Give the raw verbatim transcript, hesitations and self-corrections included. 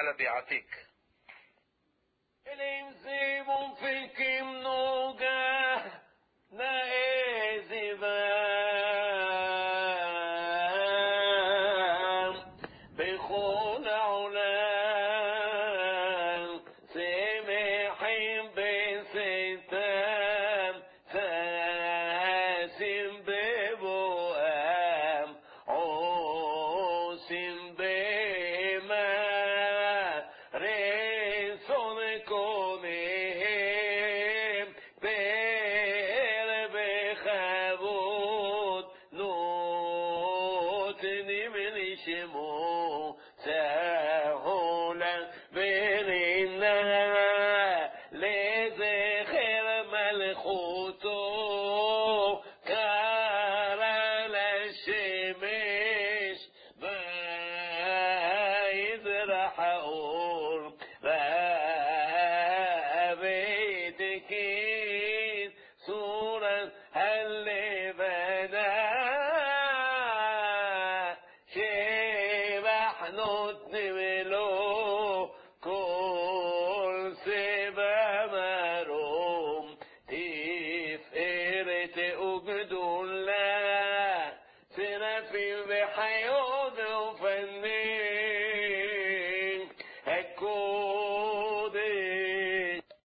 حلبي عتيق. الانسيب فيكم نوجه نائزبان بخون علام سمحين بستان فاسم ببوام عوسم بما رسول كونهم بير بخبود نوتني من شمو سهولا بيننا لزخر ملخوتو كارل الشمش بايد رحور بابتكين سورة اللبنا شبح نتنملو كل سبا مروم تفقرت أجدولا سنفي بحيو